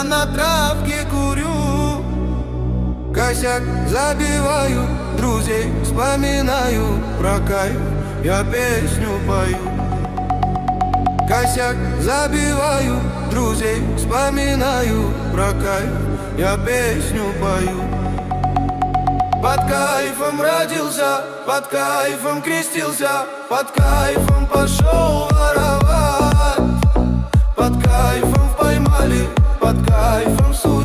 Я на травке курю, косяк забиваю, друзей вспоминаю, про кайф я песню пою. Косяк забиваю, друзей вспоминаю, про кайф я песню пою. Под кайфом родился, под кайфом крестился, под кайфом пошел воровать. Под кайфом поймали, под кайфом судили.